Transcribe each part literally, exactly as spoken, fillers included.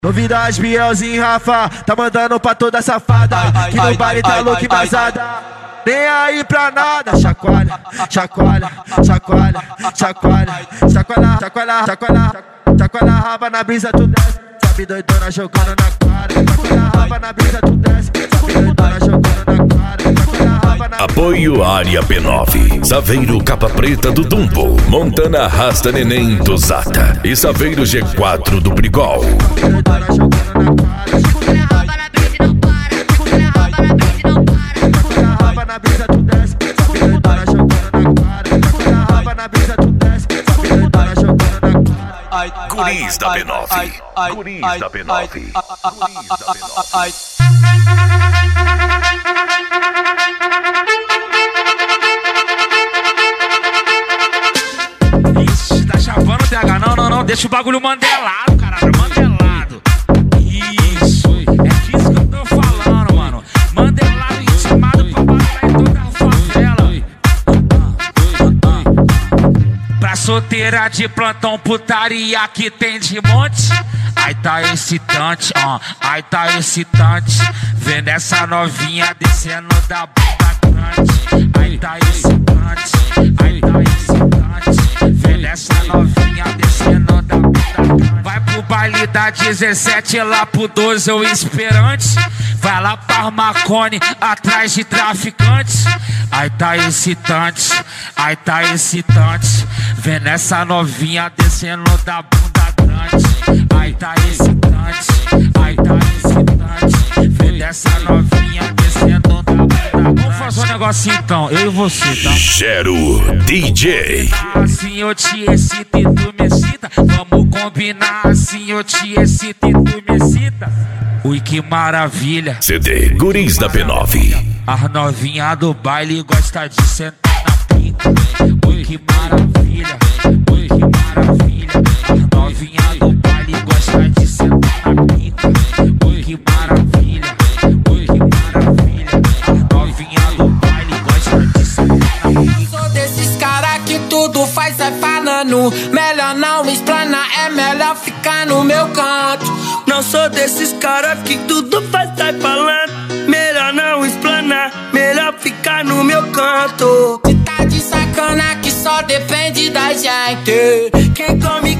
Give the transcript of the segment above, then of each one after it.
Novidade, Bielzinho, Rafa, tá mandando pra toda safada, que no baile tá louco e vazada. Nem aí pra nada, chacoalha, chacoalha, chacoalha, chacoalha, chacoalha, chacoalha, chacoalha, chacoalha, raba na brisa tu desce, sabe doidona jogando na cara, chacoalha, raba na brisa tu desce, sabe doidona jogando na cara, chacoalha, raba na. Apoio Área B nove, Saveiro Capa Preta do Dumbo, Montana Rasta Neném do Zata e Saveiro G quatro do Brigol. Guris da B nove, Guris da B nove, Guris da B nove. Ixi, tá chavando o T H, não, não, não, deixa o bagulho mandelado, caralho, mandelado. Isso, é disso que eu tô falando, mano. Mandelado, intimado pra baixar em toda a favela. Pra solteira de plantão, putaria que tem de monte. Aí tá excitante, ó, aí tá excitante. Vendo essa novinha descendo da bunda grande. Aí tá excitante, aí tá excitante. Vendo essa novinha descendo da bunda grande. Vai pro baile da dezessete, lá pro doze o esperante. Vai lá pra Marconi, atrás de traficantes. Aí tá excitante, aí tá excitante. Vendo essa novinha descendo da bunda grande. Aí tá excitante, aí tá excitante. Vendo essa novinha descendo da bunda grande. Vamos fazer um negocinho então, eu e você, tá? Gero D J. Assim eu te excito e tu me excita. Vamos combinar, assim eu te excito e tu me excita. Ui, que maravilha. C D Guris da B nove. As novinha do baile gosta de sentar na pica. Ui, que maravilha. Ui, que maravilha. As novinha do baile gosta de sentar na pica. Ui, que maravilha. Ui, que maravilha. As novinha do baile gosta de sentar na pica. Sou desses cara que tudo faz sai falando. Melhor não explanar, é melhor ficar no meu canto. Não sou desses cara que tudo faz sai falando. Melhor não explanar, melhor ficar no meu canto. Se tá de sacana que só depende da gente. Quem come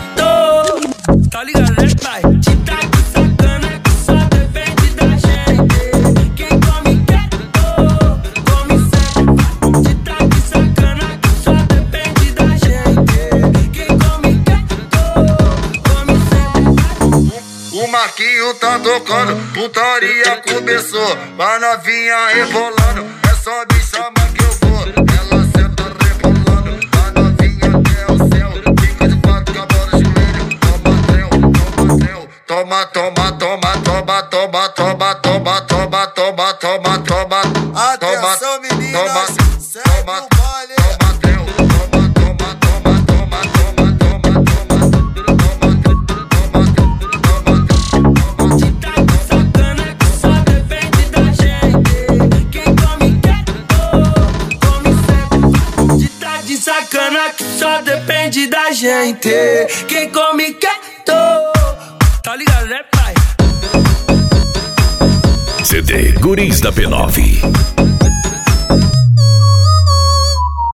quieto, tá ligado, né, pai? Se tá de sacana que só depende da gente. Quem come quieto, come sempre. Se tá de sacana que só depende da gente. Quem come quieto, come sempre. O Marquinho tá tocando, putaria começou. A novinha rebolando, é só me chamar que eu vou. Ela senta rebolando, a novinha até o céu. Fica de quatro com a bola de joelho. Toma trel, toma trel. Toma, toma, toma, toma, toma, toma, toma, toma, toma, toma, toma. Atenção, meninas, toma, segue toma, o baile. toma trel. Toma, toma, toma, toma, toma, toma, toma. Se tá de sacana que só depende da gente. Quem come quieto, come sempre. Se tá de sacana que só depende da gente. Quem come quieto, tá ligado, né, pai? C D Guris da B nove.